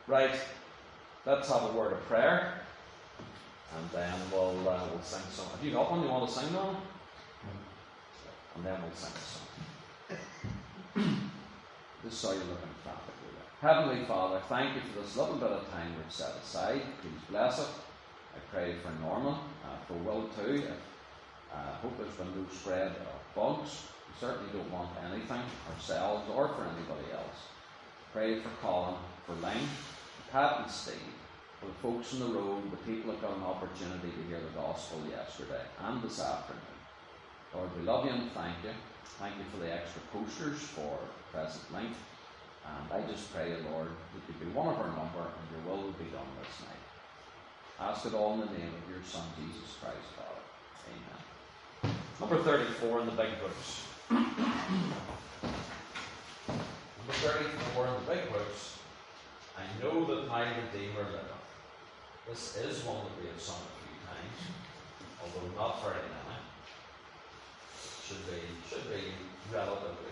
Right, let's have a word of prayer, and then we'll sing some. Have you got one you want to sing on? And then we'll sing a song. Just saw you looking frantically there. Heavenly Father, thank you for this little bit of time we've set aside. Please bless it. I pray for Norman, for Will too. I hope there's been no spread of bugs. We certainly don't want anything ourselves or for anybody else. Pray for Colin, for Lynn, Pat and Steve, for the folks on the road, the people that got an opportunity to hear the gospel yesterday and this afternoon. Lord, we love you and thank you. Thank you for the extra posters for present length. And I just pray, Lord, that you be one of our number and your will be done this night. Ask it all in the name of your Son, Jesus Christ, Father. Amen. Number 34 in the big books. Number 34 in the big books. I know that my Redeemer liveth. This is one that we have sung a few times, although not very many. Should be relatively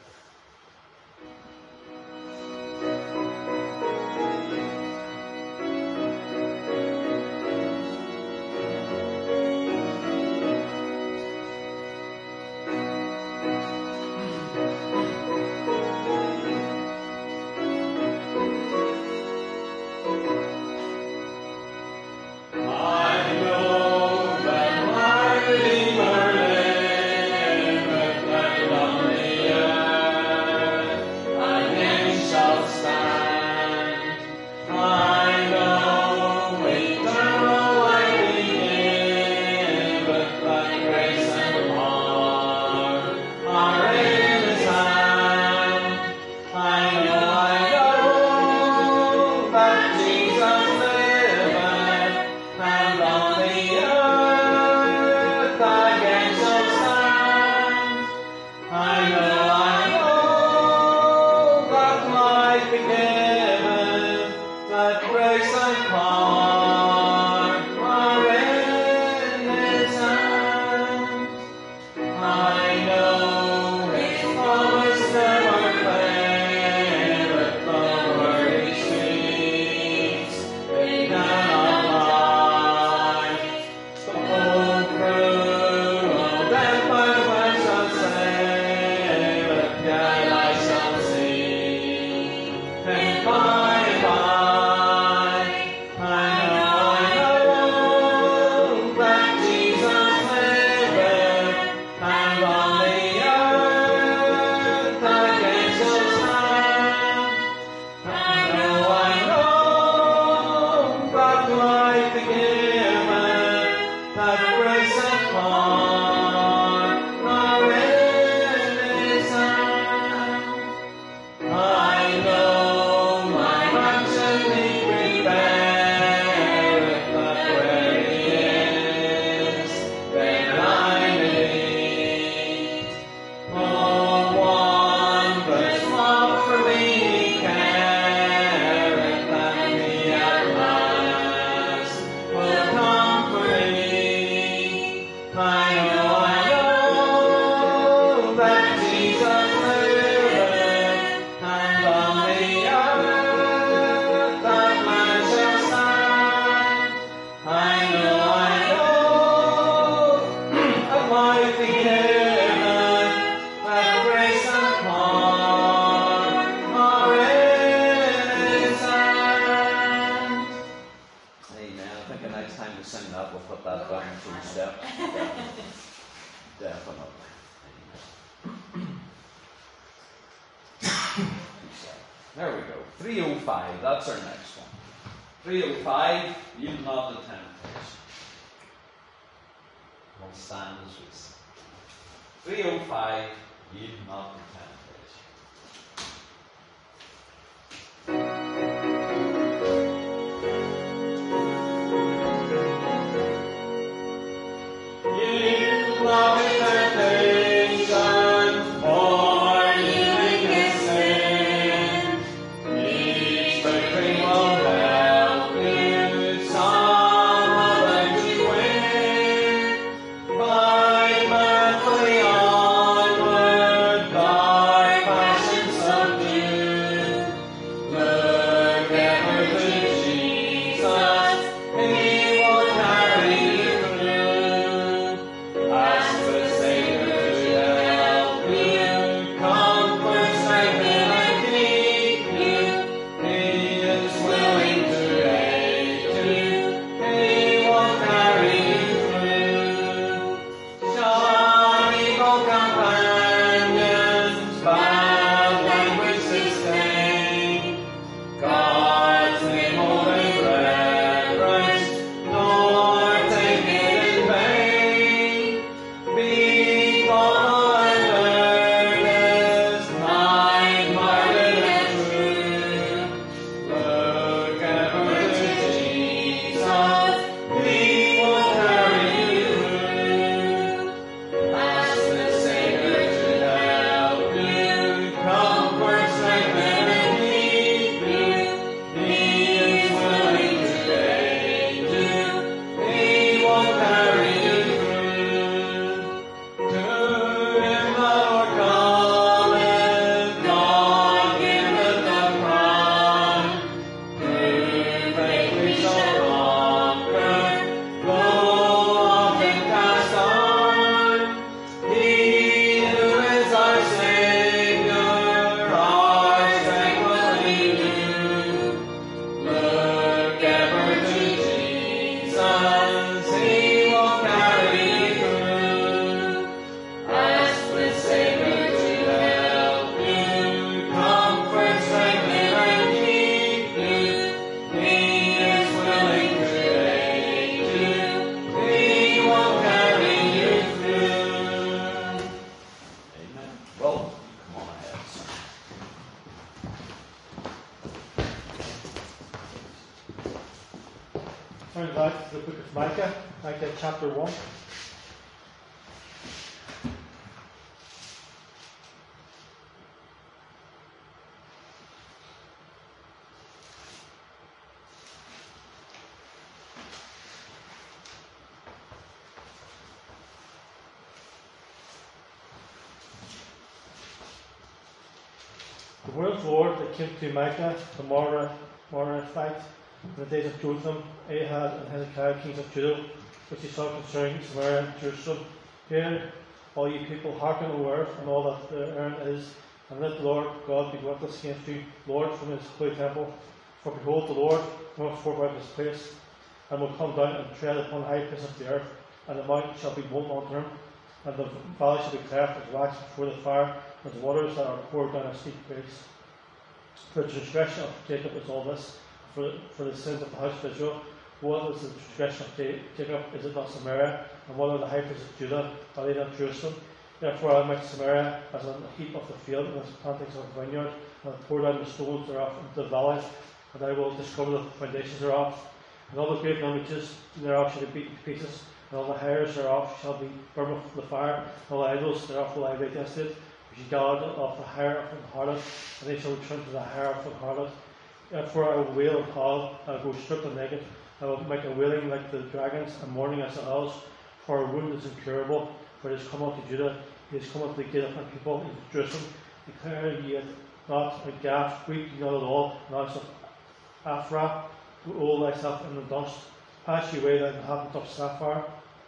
There we go. 305, that's our next one. 305, yield not to temptation. We'll stand as we sing. 305, yield not to temptation. Yield not to temptation, for yielding is sin. Each victory will help you some other to win. Fight mirthfully onward, Turn back to the book of Micah, Micah chapter 1. The word of the Lord that came to Micah, the Morathite, in the days of Jotham, Ahaz, and Hezekiah, kings of Judah, which he saw concerning Samaria and Jerusalem. Hear, all you people, hearken, O earth, and all that the earth is, and let the Lord God be witness against you, Lord, from his holy temple. For behold, the Lord cometh forth out of his place, and will come down and tread upon the high place of the earth, and the mountain shall be molten unto him, and the valley shall be cleft as wax before the fire, as waters that are poured down a steep place. For the transgression of Jacob is all this, for the sins of the house of Israel. What is the transgression of Jacob? Is it not Samaria? And what are the high places of Judah? Are they not Jerusalem? Therefore I will make Samaria as a heap of the field, and as plantings of a vineyard, and I will pour down the stones thereof into the valley, and I will discover the foundations thereof. And all the graven images thereof shall be beaten to pieces, and all the hairs thereof shall be burned with the fire, and all the idols thereof will I lay desolate. Which he gathered of the hair of an harlot, and they shall return to the hair of an harlot. Therefore I will wail and howl, I will go stripped and naked. I will make a wailing like the dragons, and mourning as the owls. For a wound is incurable, for it is come unto Judah, he is come unto the gate of my people, into Jerusalem. Declare ye it not a Gath, weep ye not at all, and house of Aphrah, roll thyself in the dust. Pass ye away, thou inhabitant of Sapphire,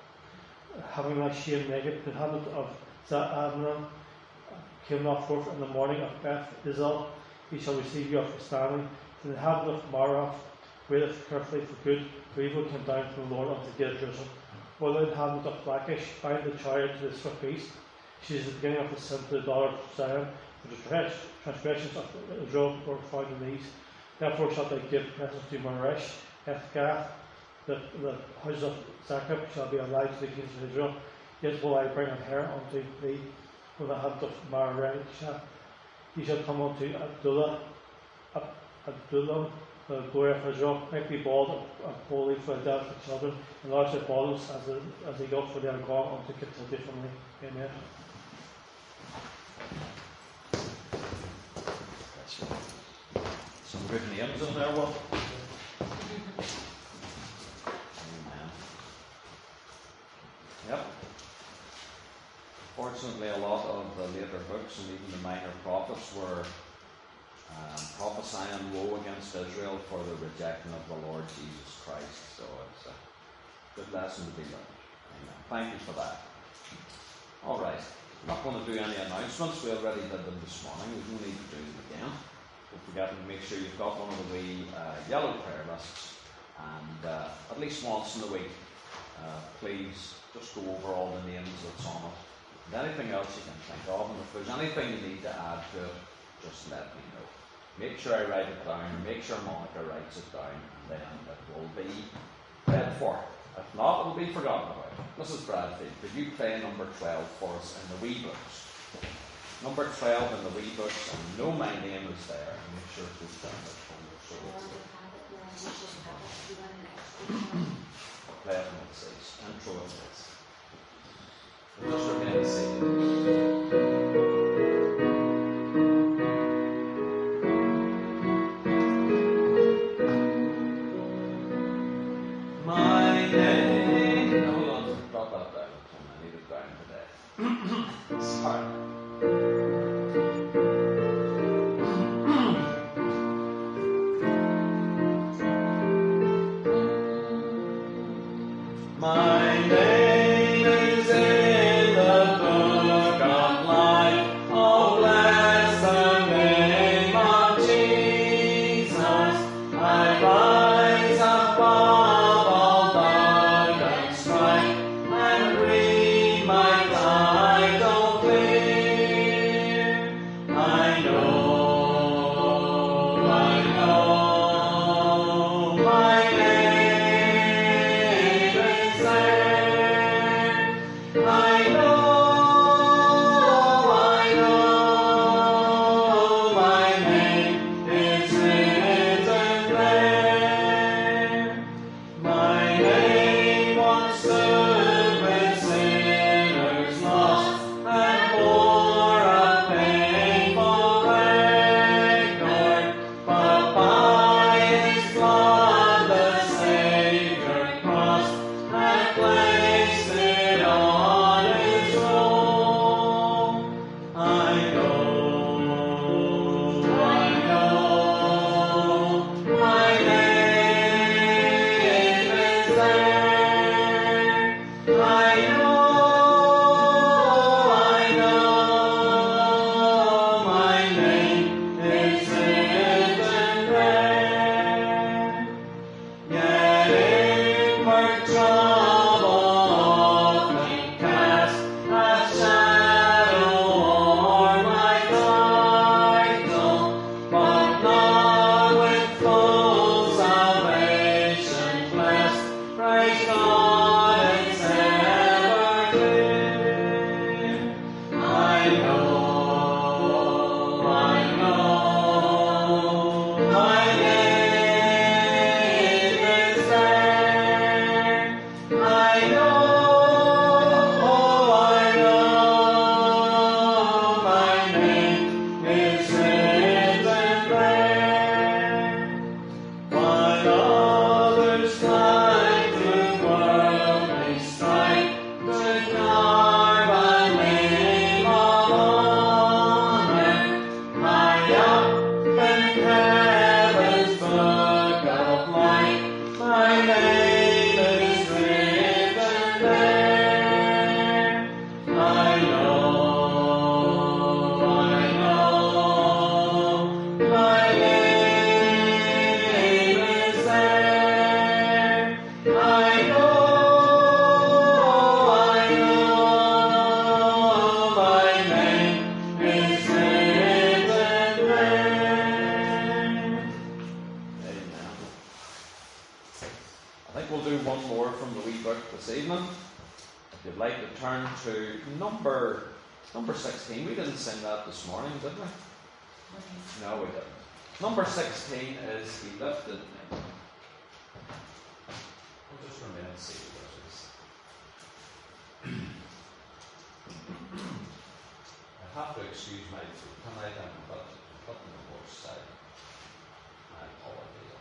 having thy shame naked, the inhabitant of Zaanannim came not forth in the morning of Beth Izzal, he shall receive you of standing. The inhabitant of Marath waiteth carefully for good, for evil came down from the Lord unto the gate of Jerusalem. O the inhabitant of Lachish, bind the chariot to the swift beast. She is the beginning of the sin to the daughter of Zion, for the transgressions of Israel were found in these. Therefore shalt thou give presents to Maresh, Ethgath, the house of Jacob shall be allied to the kings of Israel. Yet will I bring an heir unto thee, from the hand of Maresha. He shall come unto Adullam, the glory of Israel. Make thee bald and holy for the delicate children, enlarge their bodies as they go, for they are gone unto captivity from thee. Amen. Some good names in there, Will. Amen. Yep. Fortunately, a lot of the later books and even the minor prophets were prophesying woe against Israel for the rejecting of the Lord Jesus Christ. So it's a good lesson to be learned. Amen. Thank you for that. All right. I'm not going to do any announcements. We already did them this morning. We don't need to do them again. Don't forget to make sure you've got one of the wee yellow prayer lists. And at least once in a week, please just go over all the names that's on it. And anything else you can think of, and if there's anything you need to add to it, just let me know. Make sure I write it down, make sure Monica writes it down, and then it will be read for. If not, it will be forgotten about. Mrs. Bradfield, could you play number 12 for us in the wee books? Number 12 in the wee books, and know my name is there, and make sure it goes down the corner. So play it when it says, intro it says. Just remain seated. My name. Hold on, drop that down. I need it down today. Sorry. My name is in the book of book this evening. If you'd like to turn to number 16. We didn't sing that this morning, did we? No, we didn't. Number 16 is He Lifted Me. We'll just remain seated. I have to excuse my tonight, I'm putting the horse side. My apologies.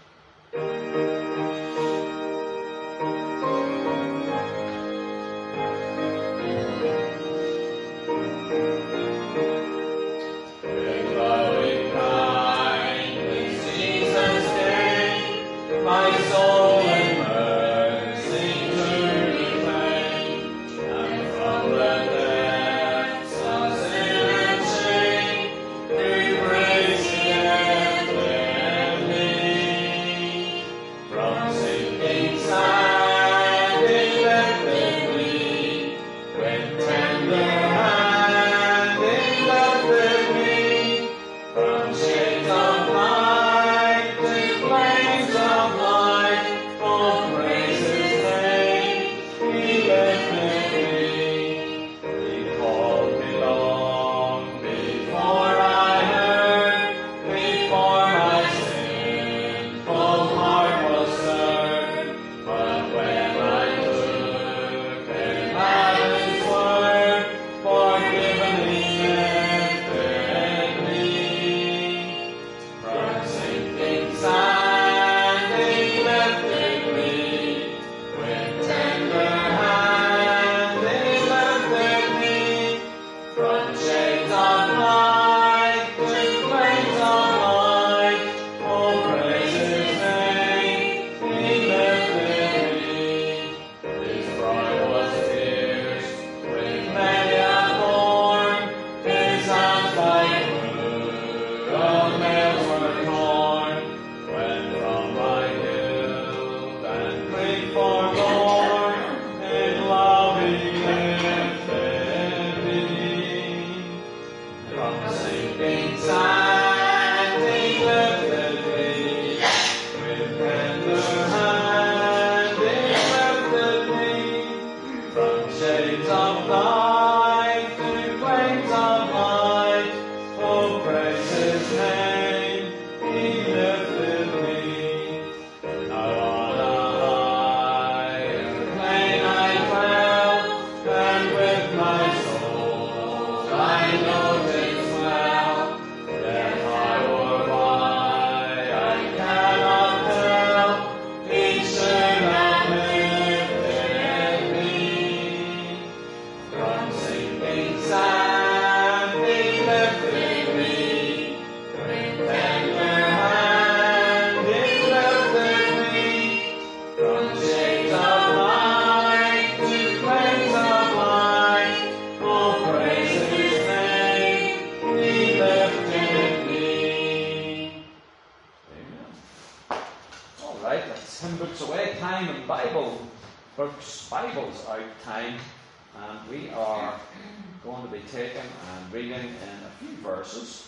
Bibles out time, and we are going to be taking and reading in a few verses.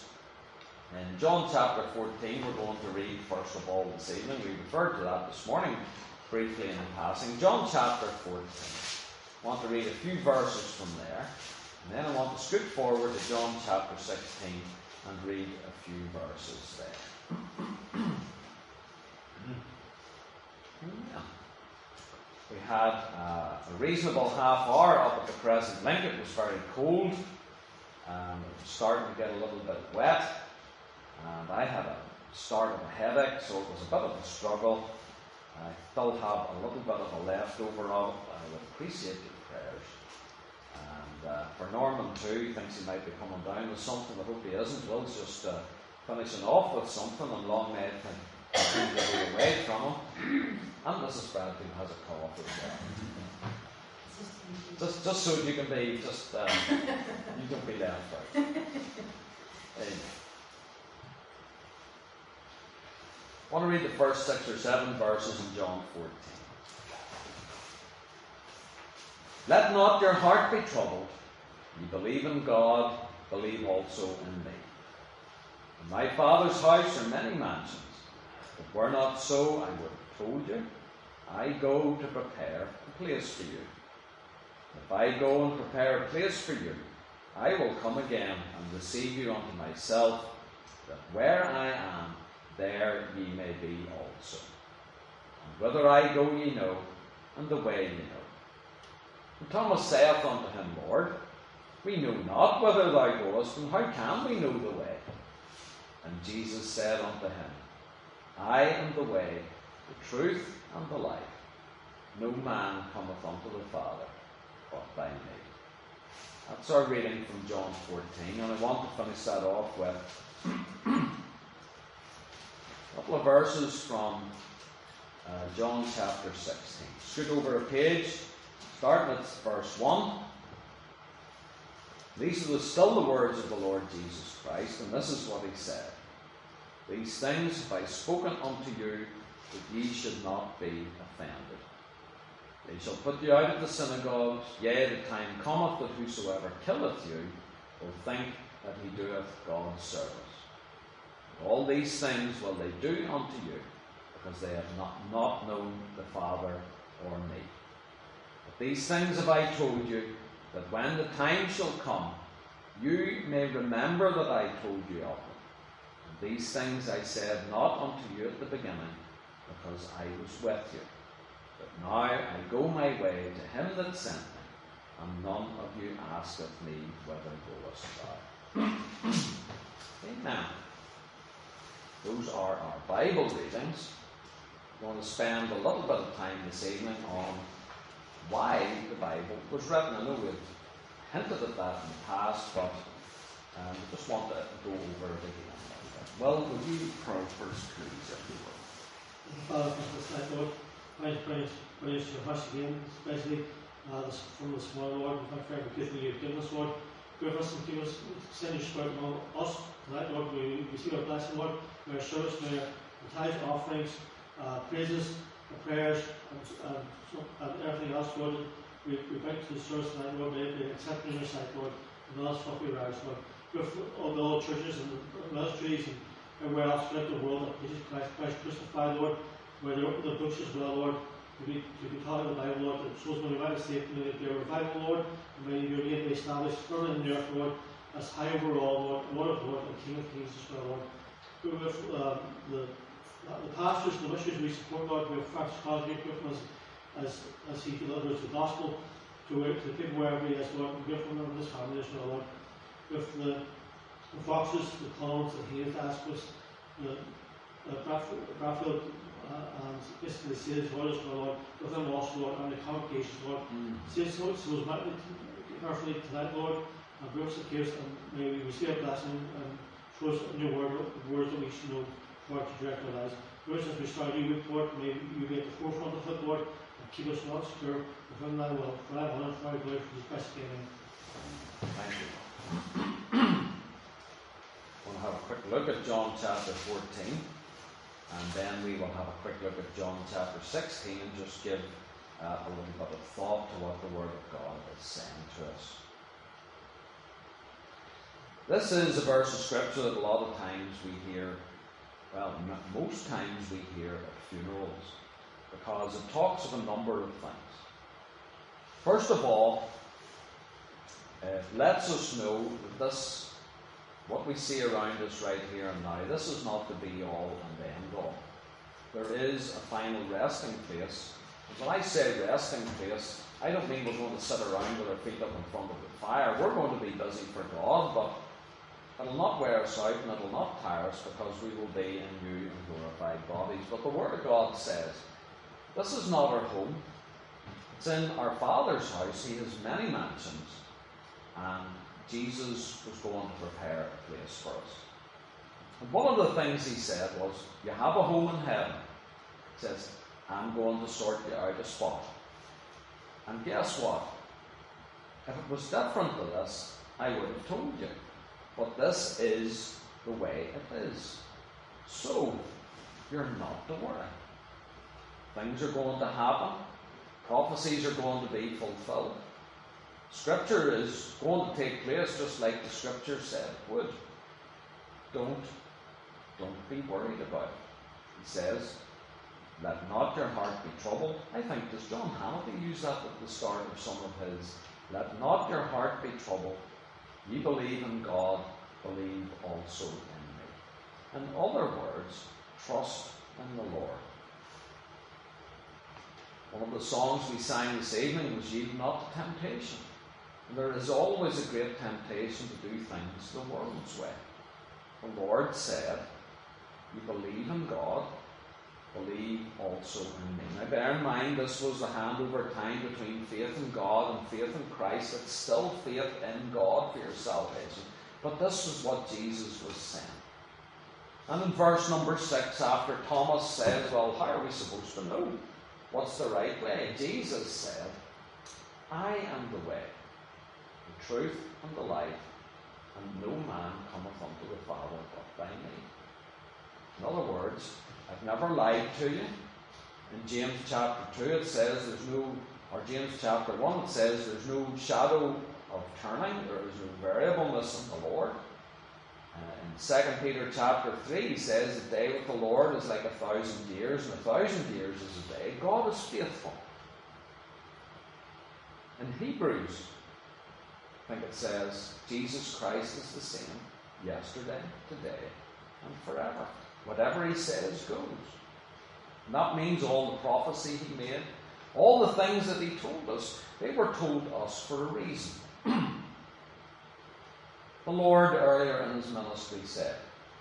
In John chapter 14, we're going to read first of all this evening. We referred to that this morning briefly in passing. John chapter 14. I want to read a few verses from there, and then I want to scoot forward to John chapter 16 and read a few verses there. Yeah. We had a reasonable half hour up at the Crescent Link. It was very cold. It was starting to get a little bit wet. And I had a start of a headache, so it was a bit of a struggle. I still have a little bit of a leftover of it. I would appreciate your prayers. And for Norman too, he thinks he might be coming down with something. I hope he isn't. Will's just finishing off with something, and long may it continue to be away from him. And Mrs. Bradley has a cough as well. Just so you can be you don't be left out. I want to read the first 6 or 7 verses in John 14. Let not your heart be troubled. You believe in God, believe also in me. In my Father's house are many mansions. If it were not so, I would have told you. I go to prepare a place for you. If I go and prepare a place for you, I will come again and receive you unto myself, that where I am, there ye may be also. And whither I go ye know, and the way ye know. And Thomas saith unto him, Lord, we know not whither thou goest, and how can we know the way? And Jesus said unto him, I am the way, the truth, and the life. No man cometh unto the Father but by me. That's our reading from John 14, and I want to finish that off with a couple of verses from John chapter 16. Scoot over a page, starting at verse 1. These are still the words of the Lord Jesus Christ, and this is what he said. These things have I spoken unto you, that ye should not be offended. They shall put you out of the synagogues, yea, the time cometh that whosoever killeth you will think that he doeth God's service. And all these things will they do unto you, because they have not known the Father or me. But these things have I told you, that when the time shall come, you may remember that I told you of them. And these things I said not unto you at the beginning, because I was with you. But now I go my way to him that sent me, and none of you asketh me, whither goest thou? Amen. Those are our Bible readings. I'm going to spend a little bit of time this evening on why the Bible was written. I know we've hinted at that in the past, but I just want to go over it again. Well, would you pray first, please, if you will? Father, thank you, Lord. Praise your house again, especially from this morning, Lord. We thank you for every gift that you've given us, Lord. Give us and give us, send your spirit among us tonight, Lord. We receive our blessing, Lord. May our service, may our tithes, offerings, praises, prayers, and everything else, Lord. We bring to the service tonight, Lord. May it be accepted in your sight, Lord. And all stuff we rise, Lord. With all the old churches and ministries and everywhere else throughout the world that Jesus Christ crucified, Lord. Where they open the books as well, Lord, to be taught in the Bible, Lord, that souls may be right saved, may there be a revival, Lord, and may your name be established firmly in the earth, Lord, as high over all, Lord, Lord of Lords, and King of Kings as well, Lord. With the pastors and the missionaries we support, Lord, we have Francis Cosgrave with him as he delivers the gospel to the people wherever he is, Lord, and give them and his family as well, Lord. With the Foxes, the Collins, the Hayes, Asquith, the Bradfield, and basically say as well, Lord, within us, Lord, and the congregations, Lord. Say so as might carefully tonight, Lord, and bring us the case, and may we receive a blessing and show us a new words that we should know for to direct our lives. Lord, as we start a new week, Lord, may you be at the forefront of it, Lord, and keep us not secure within thy will. For I honor and for thy glory, for Jesus Christ again. Thank you. We'll have a quick look at John chapter 14. And then we will have a quick look at John chapter 16 and just give a little bit of thought to what the Word of God is saying to us. This is a verse of Scripture that a lot of times we hear, well, most times we hear at funerals, because it talks of a number of things. First of all, it lets us know that this, what we see around us right here and now, this is not the be-all and the end-all. There is a final resting place. And when I say resting place, I don't mean we're going to sit around with our feet up in front of the fire. We're going to be busy for God, but it'll not wear us out and it'll not tire us, because we will be in new and glorified bodies. But the Word of God says, this is not our home. It's in our Father's house. He has many mansions. And Jesus was going to prepare a place for us. And one of the things he said was, you have a home in heaven. He says, I'm going to sort you out a spot. And guess what? If it was different to this, I would have told you. But this is the way it is. So, you're not to worry. Things are going to happen. Prophecies are going to be fulfilled. Scripture is going to take place just like the Scripture said it would. Don't be worried about it. He says, Let not your heart be troubled. I think, does John Hannity use that at the start of some of his? Let not your heart be troubled. Ye believe in God, believe also in me. In other words, trust in the Lord. One of the songs we sang this evening was Yield Not to Temptation. And there is always a great temptation to do things the world's way. The Lord said, you believe in God, believe also in me. Now bear in mind, this was the handover time between faith in God and faith in Christ. It's still faith in God for your salvation. But this was what Jesus was saying. And in verse number 6, after Thomas says, well, how are we supposed to know what's the right way? Jesus said, I am the way, the truth, and the life, and no man cometh unto the Father but by me. In other words, I've never lied to you. In James chapter 2 it says James chapter 1 it says there's no shadow of turning, there is no variableness in the Lord. In 2 Peter chapter 3 he says the day with the Lord is like 1,000 years, and 1,000 years is a day. God is faithful. In Hebrews, I think it says, Jesus Christ is the same yesterday, today, and forever. Whatever he says goes. And that means all the prophecy he made, all the things that he told us, they were told us for a reason. The Lord earlier in his ministry said,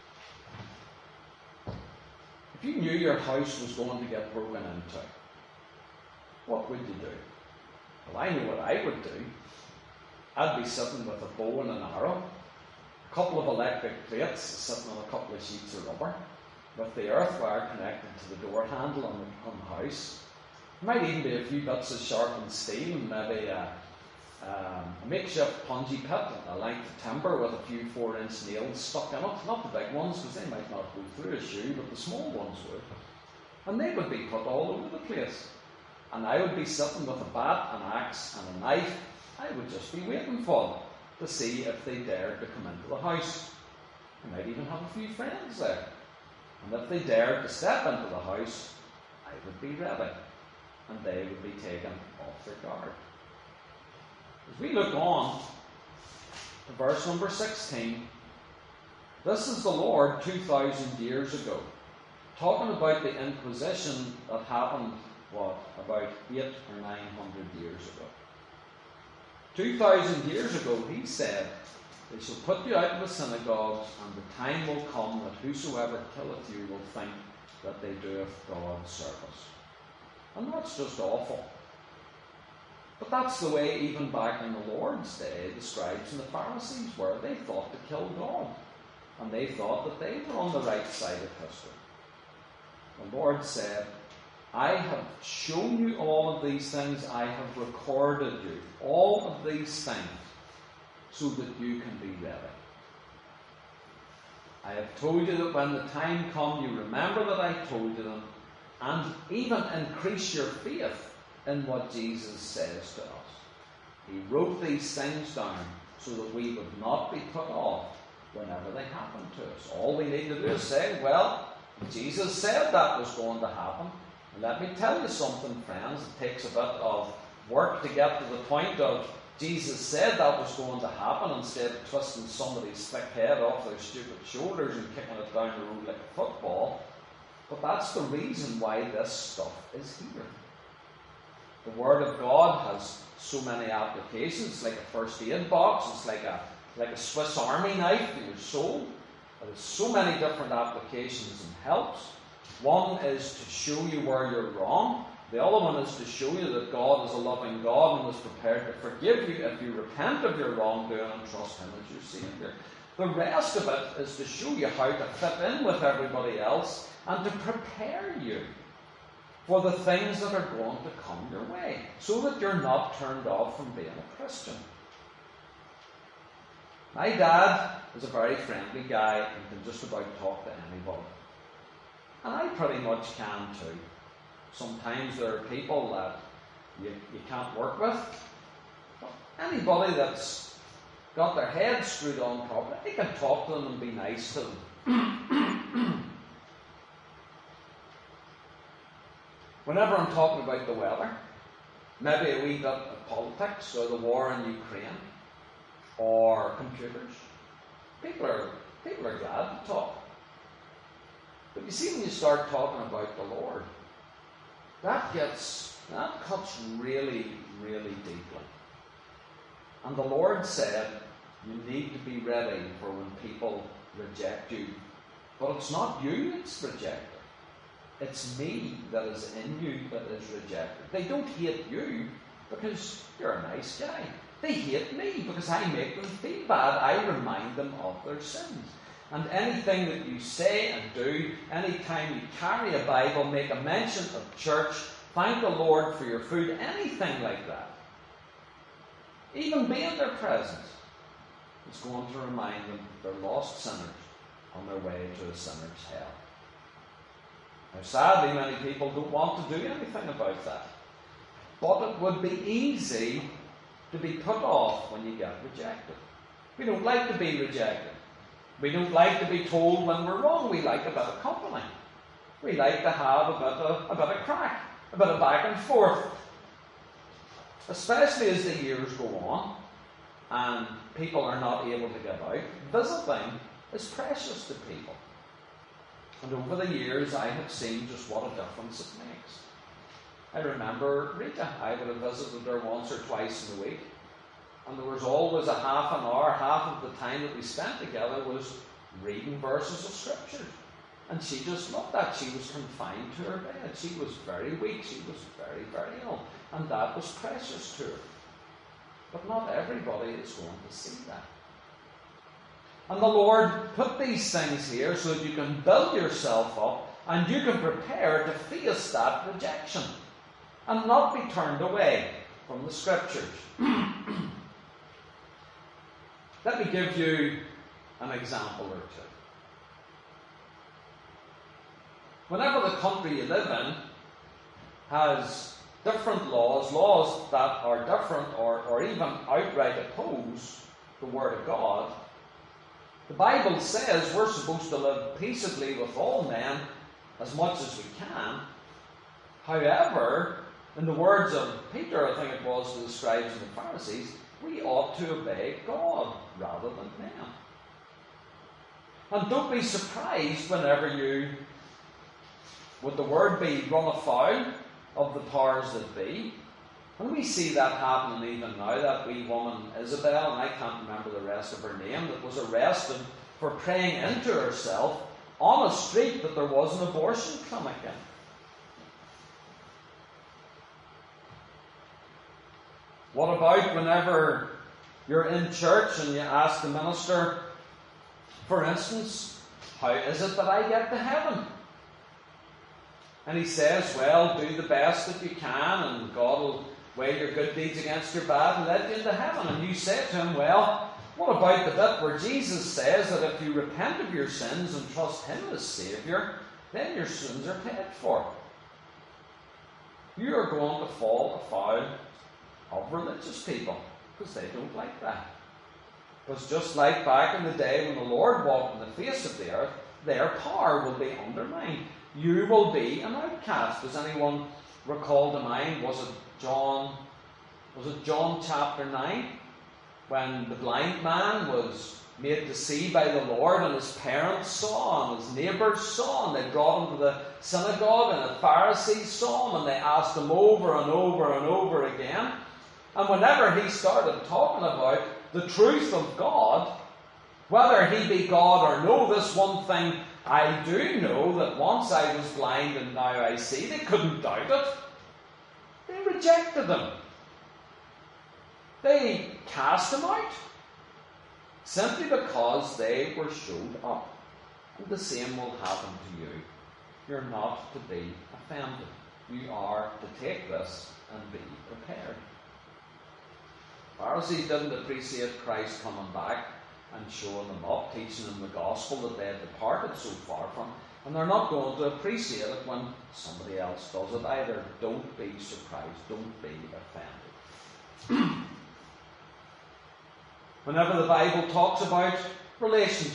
if you knew your house was going to get broken into, what would you do? Well, I know what I would do. I'd be sitting with a bow and an arrow, a couple of electric plates sitting on a couple of sheets of rubber, with the earth wire connected to the door handle on the house. There might even be a few bits of sharpened steel, and maybe a makeshift punji pit, a length of timber with a few 4-inch nails stuck in it. Not the big ones, because they might not go through a shoe, but the small ones would. And they would be put all over the place. And I would be sitting with a bat, an axe, and a knife. I would just be waiting for them to see if they dared to come into the house. I might even have a few friends there. And if they dared to step into the house, I would be ready. And they would be taken off their guard. As we look on to verse number 16, this is the Lord 2,000 years ago, talking about the Inquisition that happened, about 800 or 900 years ago. 2,000 years ago, he said, they shall put you out of the synagogues, and the time will come that whosoever killeth you will think that they doeth God service. And that's just awful. But that's the way, even back in the Lord's day, the scribes and the Pharisees were. They thought to kill God. And they thought that they were on the right side of history. The Lord said, I have shown you all of these things, I have recorded you, all of these things, so that you can be ready. I have told you that when the time comes, you remember that I told you them, and even increase your faith in what Jesus says to us. He wrote these things down so that we would not be put off whenever they happen to us. All we need to do is say, well, Jesus said that was going to happen. And let me tell you something, friends, it takes a bit of work to get to the point of Jesus said that was going to happen, instead of twisting somebody's thick head off their stupid shoulders and kicking it down the road like a football. But that's the reason why this stuff is here. The Word of God has so many applications. It's like a first aid box. It's like a Swiss Army knife to your soul. There's so many different applications and helps. One is to show you where you're wrong. The other one is to show you that God is a loving God and is prepared to forgive you if you repent of your wrongdoing and trust Him as your Saviour. The rest of it is to show you how to fit in with everybody else and to prepare you for the things that are going to come your way, so that you're not turned off from being a Christian. My dad is a very friendly guy and can just about talk to anybody. And I pretty much can too. Sometimes there are people that you can't work with. But anybody that's got their head screwed on properly, you can talk to them and be nice to them. Whenever I'm talking about the weather, maybe a wee bit of politics or the war in Ukraine or computers, people are glad to talk. But you see, when you start talking about the Lord, that cuts really, really deeply. And the Lord said, you need to be ready for when people reject you. But it's not you that's rejected. It's me that is in you that is rejected. They don't hate you because you're a nice guy. They hate me because I make them feel bad. I remind them of their sins. And anything that you say and do, anytime you carry a Bible, make a mention of church, thank the Lord for your food, anything like that, even be in their presence, is going to remind them they're lost sinners on their way to a sinner's hell. Now, sadly, many people don't want to do anything about that. But it would be easy to be put off when you get rejected. We don't like to be rejected. We don't like to be told when we're wrong. We like a bit of company. We like to have a bit of crack, a bit of back and forth. Especially as the years go on and people are not able to get out, visiting is precious to people. And over the years I have seen just what a difference it makes. I remember Rita. I would have visited her once or twice in the week. And there was always a half an hour, half of the time that we spent together was reading verses of Scripture. And she just loved that. She was confined to her bed. She was very weak. She was very, very ill. And that was precious to her. But not everybody is going to see that. And the Lord put these things here so that you can build yourself up and you can prepare to face that rejection and not be turned away from the Scriptures. Let me give you an example or two. Whenever the country you live in has different laws that are different or even outright oppose the Word of God, the Bible says we're supposed to live peaceably with all men as much as we can. However, in the words of Peter, I think it was, to the scribes and the Pharisees, we ought to obey God rather than men. And don't be surprised whenever you, would the word be, run afoul of the powers that be. And we see that happening even now. That wee woman, Isabel, and I can't remember the rest of her name, that was arrested for praying into herself on a street that there was an abortion clinic in. What about whenever you're in church and you ask the minister, for instance, how is it that I get to heaven? And he says, well, do the best that you can and God will weigh your good deeds against your bad and let you into heaven. And you say to him, well, what about the bit where Jesus says that if you repent of your sins and trust Him as Saviour, then your sins are paid for? You are going to fall afoul of religious people because they don't like that. Because just like back in the day when the Lord walked on the face of the earth, their power will be undermined. You will be an outcast. Does anyone recall to mind, was it John chapter 9? When the blind man was made to see by the Lord and his parents saw and his neighbours saw and they brought him to the synagogue and the Pharisees saw him and they asked him over and over and over again. And whenever he started talking about the truth of God, whether He be God or no, this one thing I do know, that once I was blind and now I see, they couldn't doubt it. They rejected Him. They cast Him out. Simply because they were showed up. And the same will happen to you. You're not to be offended. You are to take this and be prepared. Pharisees didn't appreciate Christ coming back and showing them up, teaching them the gospel that they had departed so far from. And they're not going to appreciate it when somebody else does it either. Don't be surprised. Don't be offended. Whenever the Bible talks about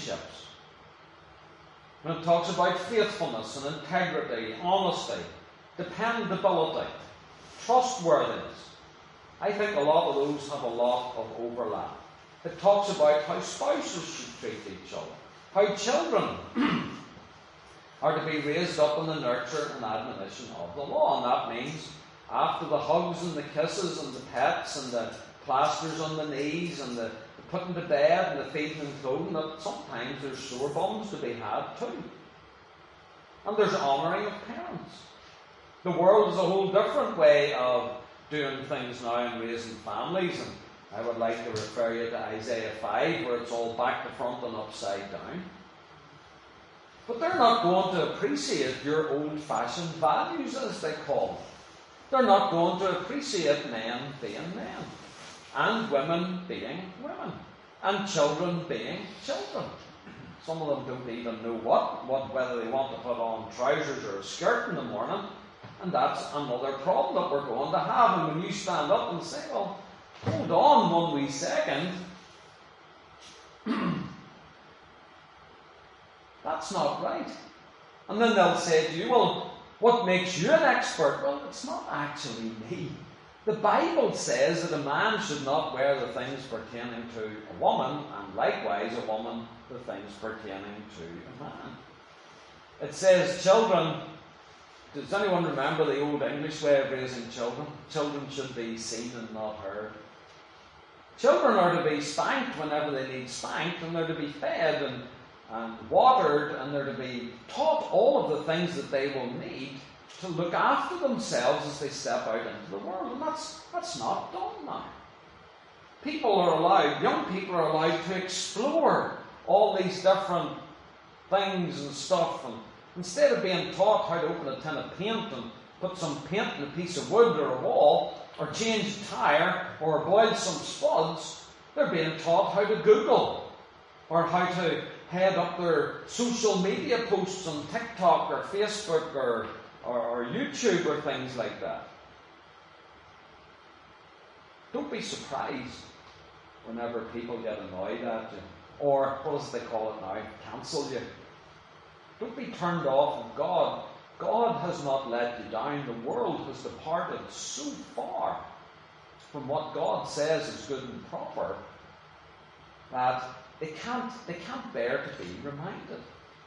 relationships, when it talks about faithfulness and integrity, honesty, dependability, trustworthiness. I think a lot of those have a lot of overlap. It talks about how spouses should treat each other, how children are to be raised up in the nurture and admonition of the law. And that means after the hugs and the kisses and the pets and the plasters on the knees and the putting to bed and the feeding and clothing, that sometimes there's sore bums to be had too. And there's honouring of parents. The world is a whole different way of doing things now in raising families, and I would like to refer you to Isaiah 5, where it's all back to front and upside down. But they're not going to appreciate your old-fashioned values, as they call them. They're not going to appreciate men being men, and women being women, and children being children. Some of them don't even know whether they want to put on trousers or a skirt in the morning, and that's another problem that we're going to have. And when you stand up and say, well, hold on one wee second, that's not right. And then they'll say to you, well, what makes you an expert? Well, it's not actually me. The Bible says that a man should not wear the things pertaining to a woman, and likewise a woman the things pertaining to a man. It says children, does anyone remember the old English way of raising children? Children should be seen and not heard. Children are to be spanked whenever they need spanked, and they're to be fed and watered, and they're to be taught all of the things that they will need to look after themselves as they step out into the world. And that's not done now. Young people are allowed to explore all these different things and stuff, and instead of being taught how to open a tin of paint and put some paint in a piece of wood or a wall, or change a tyre, or boil some spuds, they're being taught how to Google, or how to head up their social media posts on TikTok or Facebook or YouTube or things like that. Don't be surprised whenever people get annoyed at you, or what is it they call it now, cancel you. Don't be turned off of God. God has not let you down. The world has departed so far from what God says is good and proper that they can't bear to be reminded.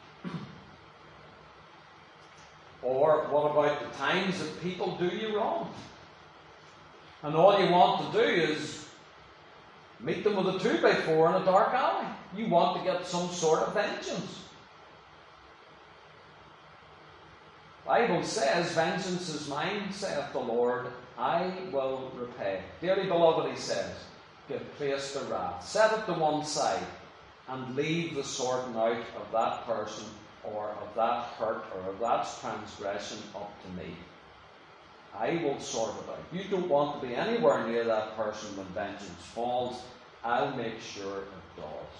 Or what about the times that people do you wrong? And all you want to do is meet them with a 2x4 in a dark alley. You want to get some sort of vengeance. The Bible says, vengeance is mine, saith the Lord, I will repay. Dearly beloved, he says, give place to wrath. Set it to one side and leave the sorting out of that person or of that hurt or of that transgression up to me. I will sort it out. You don't want to be anywhere near that person when vengeance falls. I'll make sure it does.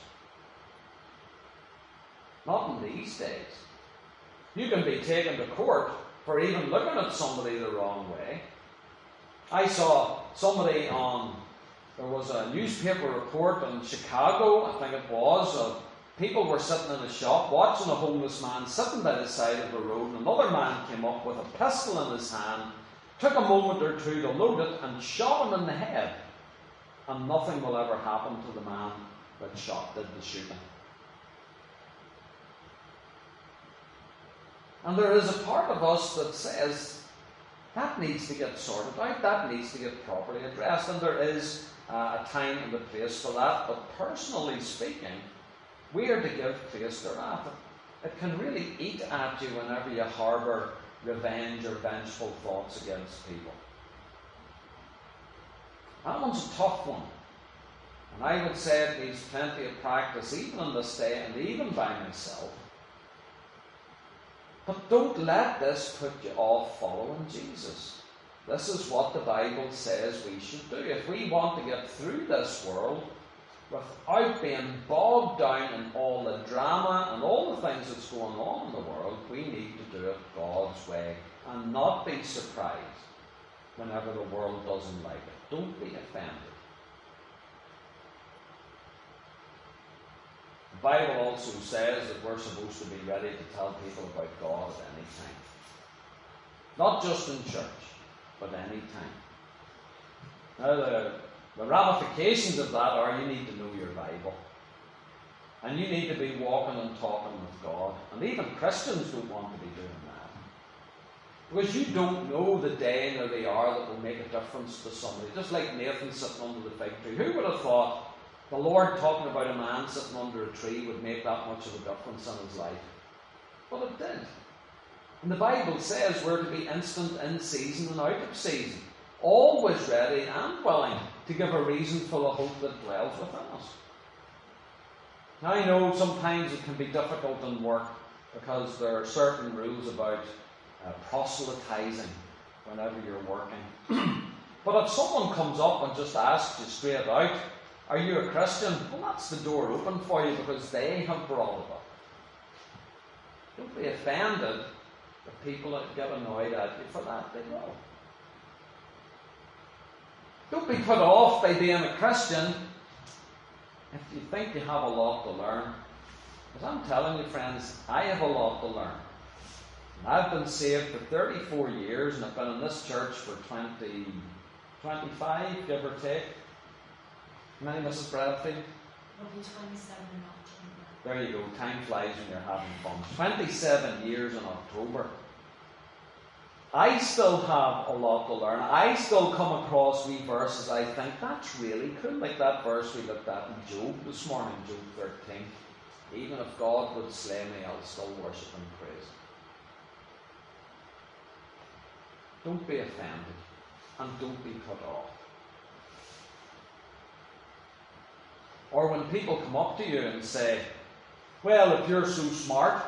Not in these days. You can be taken to court for even looking at somebody the wrong way. I saw somebody there was a newspaper report in Chicago, I think it was, of people were sitting in a shop watching a homeless man sitting by the side of the road, and another man came up with a pistol in his hand, took a moment or two to load it, and shot him in the head. And nothing will ever happen to the man that did the shooting. And there is a part of us that says that needs to get sorted out, that needs to get properly addressed, and there is a time and a place for that. But personally speaking, we are to give place to wrath. It can really eat at you whenever you harbour revenge or vengeful thoughts against people. That one's a tough one. And I would say it needs plenty of practice, even in this day, and even by myself. But don't let this put you off following Jesus. This is what the Bible says we should do. If we want to get through this world without being bogged down in all the drama and all the things that's going on in the world, we need to do it God's way and not be surprised whenever the world doesn't like it. Don't be offended. The Bible also says that we're supposed to be ready to tell people about God at any time. Not just in church, but any time. Now, the ramifications of that are you need to know your Bible. And you need to be walking and talking with God. And even Christians don't want to be doing that. Because you don't know the day nor the hour that will make a difference to somebody. Just like Nathan sitting under the fig tree. Who would have thought the Lord talking about a man sitting under a tree would make that much of a difference in his life? But it did. And the Bible says we're to be instant in season and out of season. Always ready and willing to give a reason for the hope that dwells within us. Now, I know sometimes it can be difficult in work because there are certain rules about proselytizing whenever you're working. But if someone comes up and just asks you straight out, are you a Christian? Well, that's the door open for you because they have brought it up. Don't be offended if people get annoyed at you for that. They will. Don't be put off by being a Christian if you think you have a lot to learn. Because I'm telling you, friends, I have a lot to learn. And I've been saved for 34 years and I've been in this church for 25, give or take. How many, Mrs. Bradfield? Will be 27 in October. There you go. Time flies when you're having fun. 27 years in October. I still have a lot to learn. I still come across wee verses I think, that's really cool. Like that verse we looked at in Job this morning, Job 13. Even if God would slay me, I'll still worship and praise Him. Don't be offended. And don't be put off. Or when people come up to you and say, well, if you're so smart,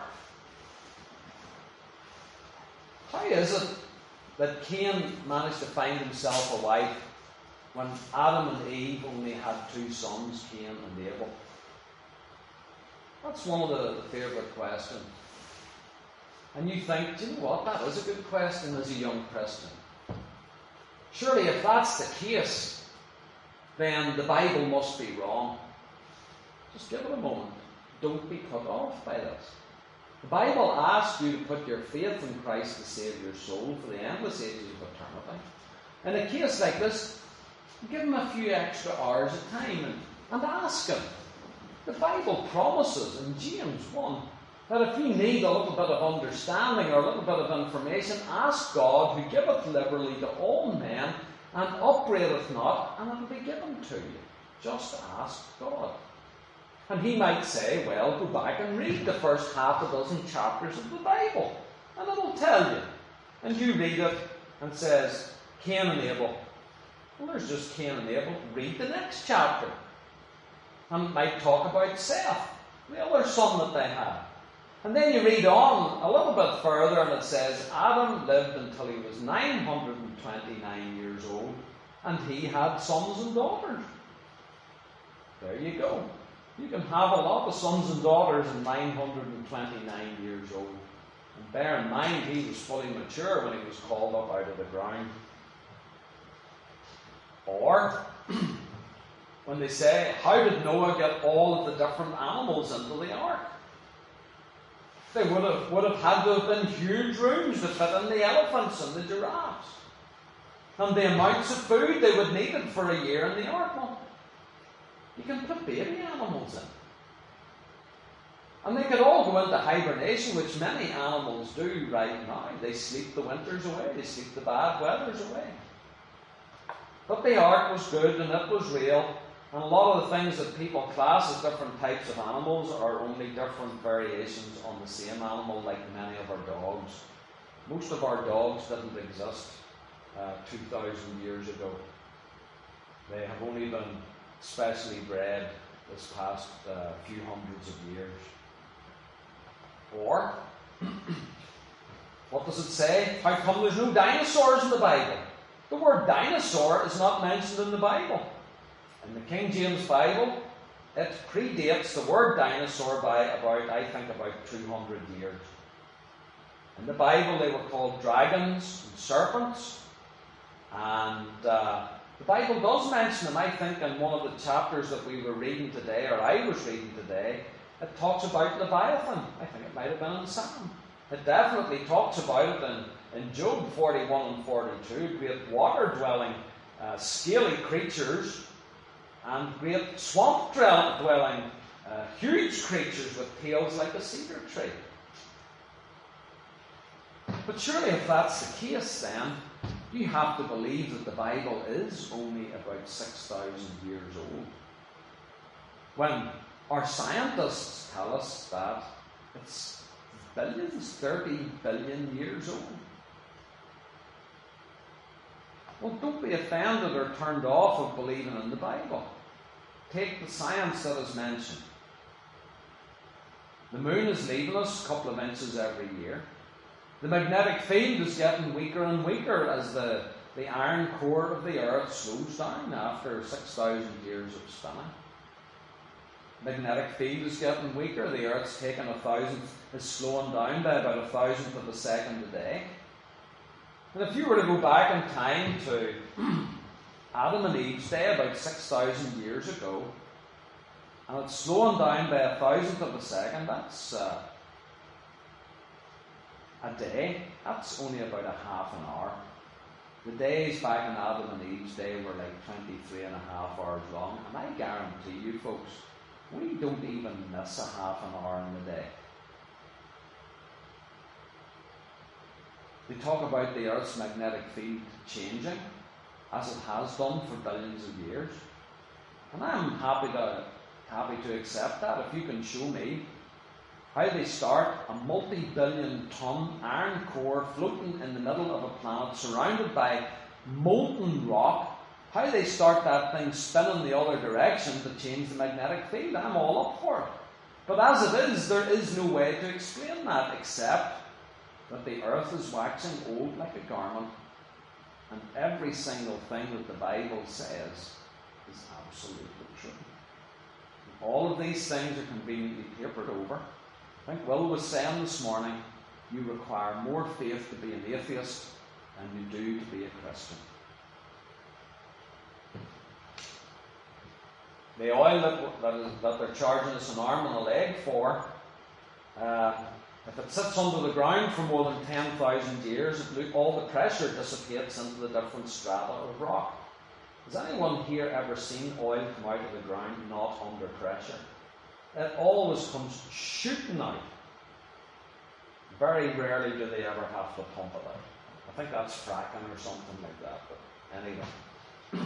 how is it that Cain managed to find himself a wife when Adam and Eve only had two sons, Cain and Abel? That's one of the favourite questions. And you think, do you know what, that is a good question as a young Christian. Surely if that's the case, then the Bible must be wrong. Just give it a moment. Don't be put off by this. The Bible asks you to put your faith in Christ to save your soul for the endless ages of eternity. In a case like this, give Him a few extra hours of time and ask Him. The Bible promises in James 1 that if you need a little bit of understanding or a little bit of information, ask God, who giveth liberally to all men and upbraideth not, and it will be given to you. Just ask God. And He might say, well, go back and read the first half a dozen chapters of the Bible, and it'll tell you. And you read it and says, Cain and Abel. Well, there's just Cain and Abel. Read the next chapter. And it might talk about Seth, the other son that they had. And then you read on a little bit further and it says, Adam lived until he was 929 years old, and he had sons and daughters. There you go. You can have a lot of sons and daughters in 929 years old. And bear in mind, he was fully mature when he was called up out of the ground. Or, when they say, how did Noah get all of the different animals into the ark? They would have had to have been huge rooms to fit in the elephants and the giraffes. And the amounts of food they would need for a year in the ark. Well, you can put baby animals in. And they could all go into hibernation, which many animals do right now. They sleep the winters away. They sleep the bad weathers away. But the ark was good and it was real. And a lot of the things that people class as different types of animals are only different variations on the same animal, like many of our dogs. Most of our dogs didn't exist 2,000 years ago. They have only been specially bred this past few hundreds of years. Or, what does it say? How come there's no dinosaurs in the Bible? The word dinosaur is not mentioned in the Bible. In the King James Bible, it predates the word dinosaur by about 200 years. In the Bible, they were called dragons and serpents. And the Bible does mention them, I think, in one of the chapters that we were reading today, or I was reading today. It talks about Leviathan. I think it might have been in Psalm. It definitely talks about it in Job 41 and 42, great water-dwelling, scaly creatures, and great swamp-dwelling, huge creatures with tails like a cedar tree. But surely if that's the case, then you have to believe that the Bible is only about 6,000 years old. When our scientists tell us that it's billions, 30 billion years old. Well, don't be offended or turned off of believing in the Bible. Take the science that is mentioned. The moon is leaving us a couple of inches every year. The magnetic field is getting weaker and weaker as the iron core of the earth slows down after 6,000 years of spinning. Magnetic field is getting weaker. The earth's taking is slowing down by about 1,000th of a second a day. And if you were to go back in time to Adam and Eve's day about 6,000 years ago, and it's slowing down by 1,000th of a second, that's a day. That's only about a half an hour. The days back in Adam and Eve's day were like 23 and a half hours long, and I guarantee you folks, we don't even miss a half an hour in the day. They talk about the Earth's magnetic field changing, as it has done for billions of years. And I'm happy to accept that if you can show me how they start a multi-billion ton iron core floating in the middle of a planet surrounded by molten rock, how they start that thing spinning the other direction to change the magnetic field. I'm all up for it. But as it is, there is no way to explain that except that the earth is waxing old like a garment, and every single thing that the Bible says is absolutely true. And all of these things are conveniently papered over. I think Will was saying this morning, you require more faith to be an atheist than you do to be a Christian. The oil that they're charging us an arm and a leg for, if it sits under the ground for more than 10,000 years, all the pressure dissipates into the different strata of rock. Has anyone here ever seen oil come out of the ground not under pressure? It always comes shooting out. Very rarely do they ever have to pump it out. I think that's fracking or something like that, but anyway.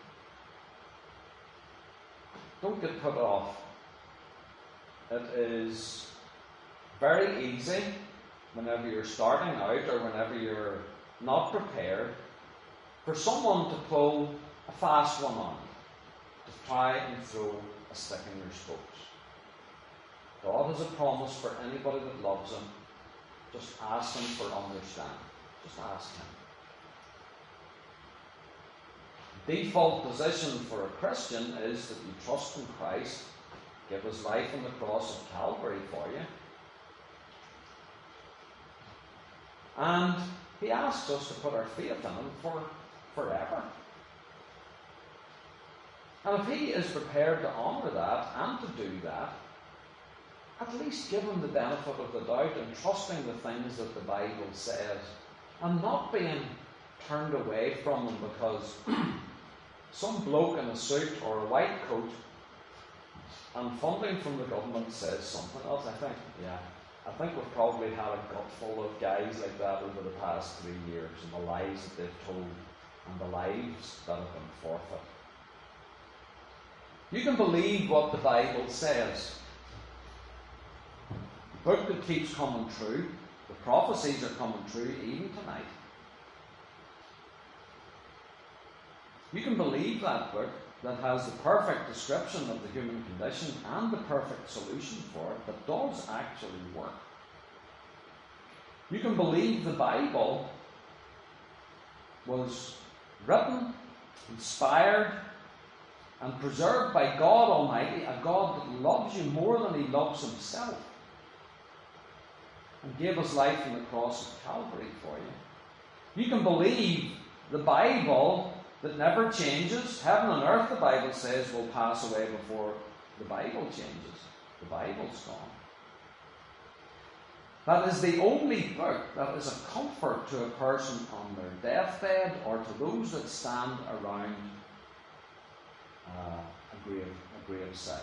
Don't get put off. It is very easy whenever you're starting out or whenever you're not prepared for someone to pull a fast one on you, to try and throw a stick in your spokes. God has a promise for anybody that loves Him. Just ask Him for understanding. Just ask Him. The default position for a Christian is that you trust in Christ, give His life on the cross of Calvary for you, and He asks us to put our faith in Him for forever. And if He is prepared to honour that and to do that, at least give Him the benefit of the doubt and trusting the things that the Bible says and not being turned away from them because some bloke in a suit or a white coat and funding from the government says something else. I think we've probably had a gut full of guys like that over the past 3 years, and the lies that they've told and the lives that have been forfeit. You can believe what the Bible says. The book that keeps coming true, the prophecies are coming true even tonight. You can believe that book that has the perfect description of the human condition and the perfect solution for it that does actually work. You can believe the Bible was written, inspired, and preserved by God Almighty, a God that loves you more than He loves Himself, and gave His life on the cross of Calvary for you. You can believe the Bible that never changes. Heaven and earth, the Bible says, will pass away before the Bible changes. The Bible's gone. That is the only book that is a comfort to a person on their deathbed or to those that stand around a graveside.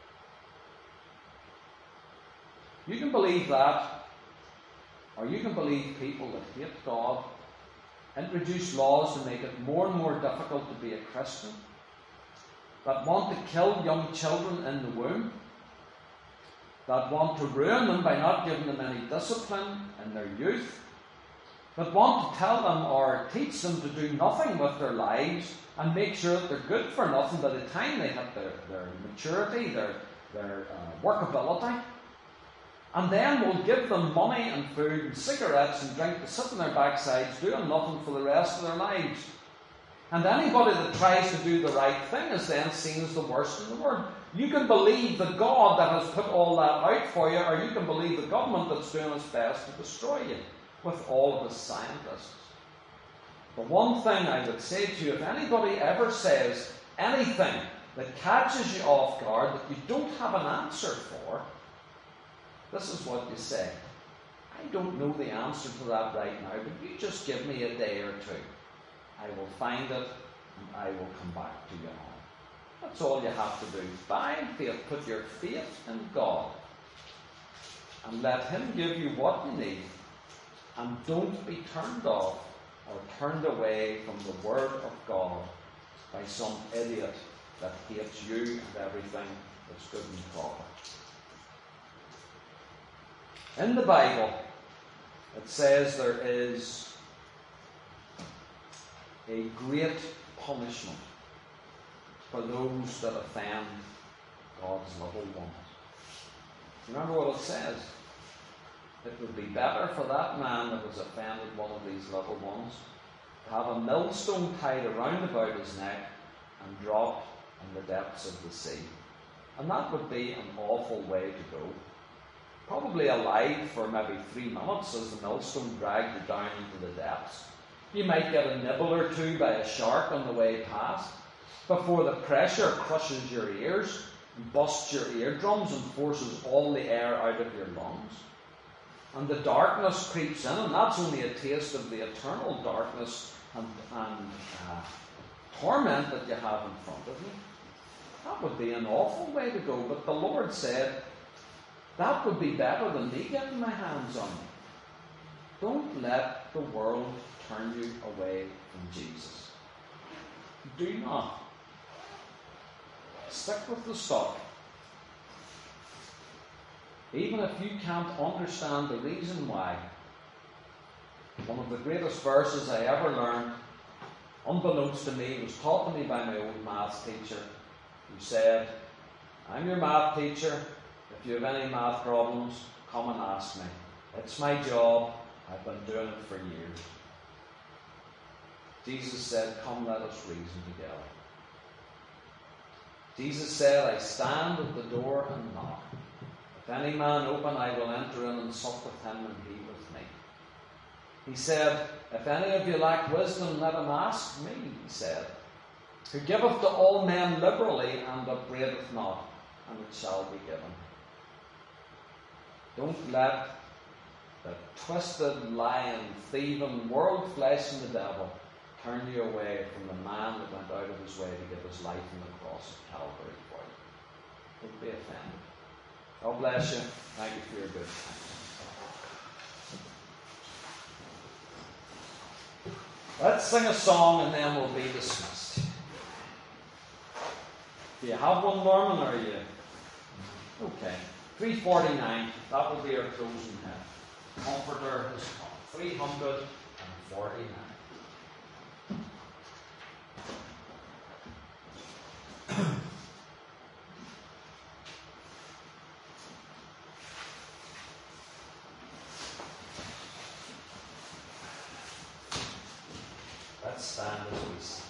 You can believe that, or you can believe people that hate God, introduce laws to make it more and more difficult to be a Christian, that want to kill young children in the womb, that want to ruin them by not giving them any discipline in their youth, that want to tell them or teach them to do nothing with their lives and make sure that they're good for nothing by the time they hit their maturity, their workability. And then we'll give them money and food and cigarettes and drink to sit on their backsides doing nothing for the rest of their lives. And anybody that tries to do the right thing is then seen as the worst in the world. You can believe the God that has put all that out for you, or you can believe the government that's doing its best to destroy you with all of its scientists. But one thing I would say to you, if anybody ever says anything that catches you off guard, that you don't have an answer for, this is what you say. I don't know the answer to that right now, but you just give me a day or two. I will find it and I will come back to you on. That's all you have to do. By faith, put your faith in God and let Him give you what you need, and don't be turned off or turned away from the Word of God by some idiot that hates you and everything that's good and proper. In the Bible, it says there is a great punishment for those that offend God's little ones. Remember what it says? It would be better for that man that has offended one of these little ones to have a millstone tied around about his neck and dropped in the depths of the sea. And that would be an awful way to go. Probably alive for maybe 3 minutes as the millstone dragged you down into the depths. You might get a nibble or two by a shark on the way past before the pressure crushes your ears and busts your eardrums and forces all the air out of your lungs. And the darkness creeps in, and that's only a taste of the eternal darkness and torment that you have in front of you. That would be an awful way to go, but the Lord said, that would be better than me getting my hands on you. Don't let the world turn you away from Jesus. Do not. Stick with the stock. Even if you can't understand the reason why. One of the greatest verses I ever learned, unbeknownst to me, was taught to me by my old maths teacher, who said, I'm your math teacher. If you have any math problems, come and ask me. It's my job. I've been doing it for years. Jesus said, come, let us reason together. Jesus said, I stand at the door and knock. If any man open, I will enter in and sup with him and he with me. He said, if any of you lack wisdom, let him ask me, he said, who giveth to all men liberally and upbraideth not, and it shall be given. Don't let the twisted, lying, thieving, world flesh and the devil turn you away from the man that went out of his way to give his life on the cross of Calvary for you. Don't be offended. God bless you. Thank you for your good time. Let's sing a song and then we'll be dismissed. Do you have one, Norman, or are you? Okay. 349. That will be our closing hymn. Comforter has come. 349. Let's stand as we sing.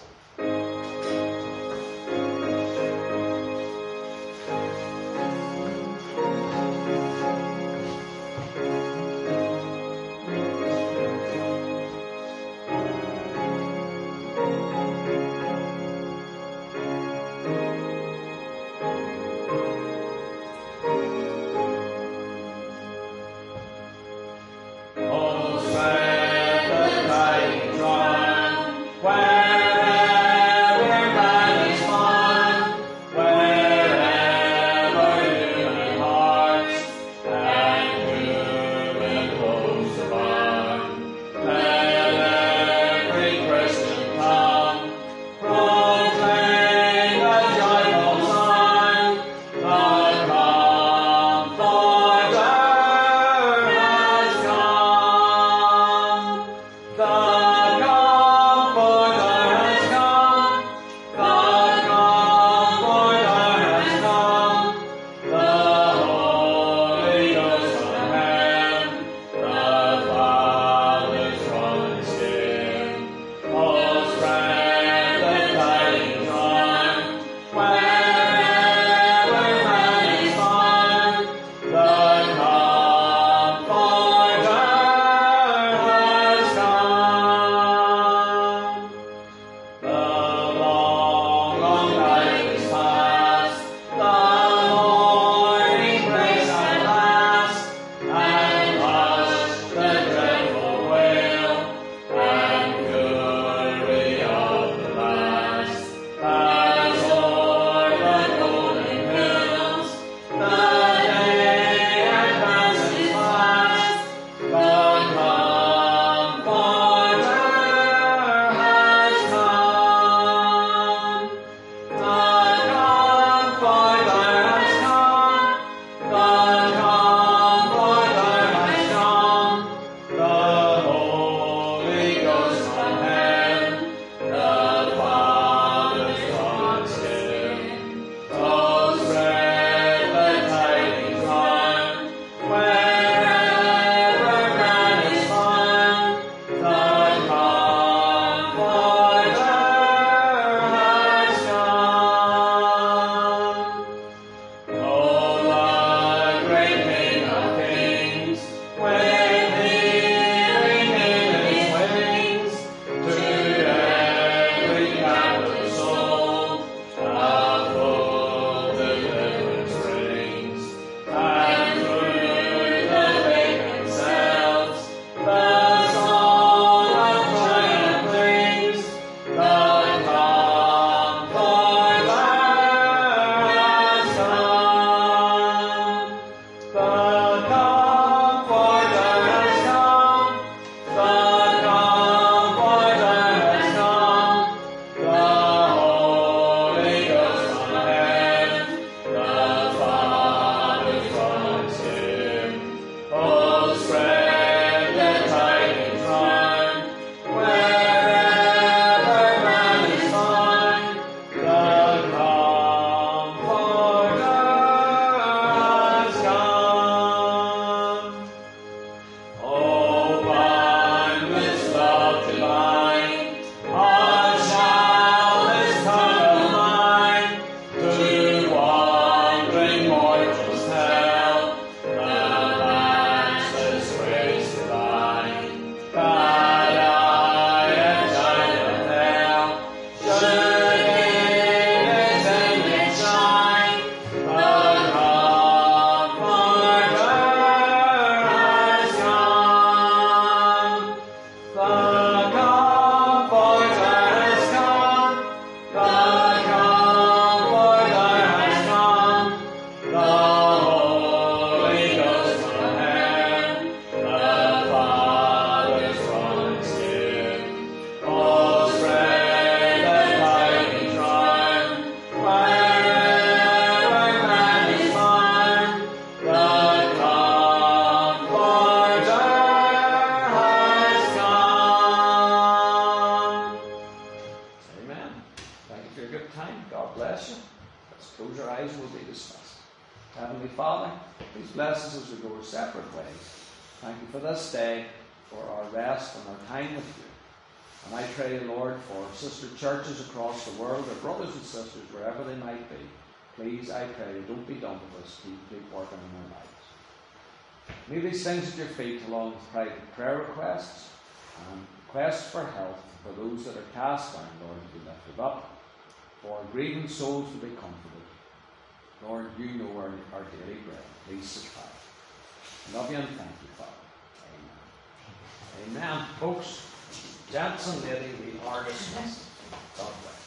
Please bless us as we go our separate ways. Thank you for this day, for our rest and our time with you. And I pray, Lord, for sister churches across the world, our brothers and sisters, wherever they might be. Please, I pray, don't be done with us. Keep working in our lives. Leave these things at your feet along with private prayer requests and requests for health for those that are cast down, Lord, to be lifted up, for grieving souls to be comforted. Lord, you know our daily bread. Please supply. I love you and thank you, Father. Amen. Amen. Folks, gents and ladies, we are dismissed. God bless.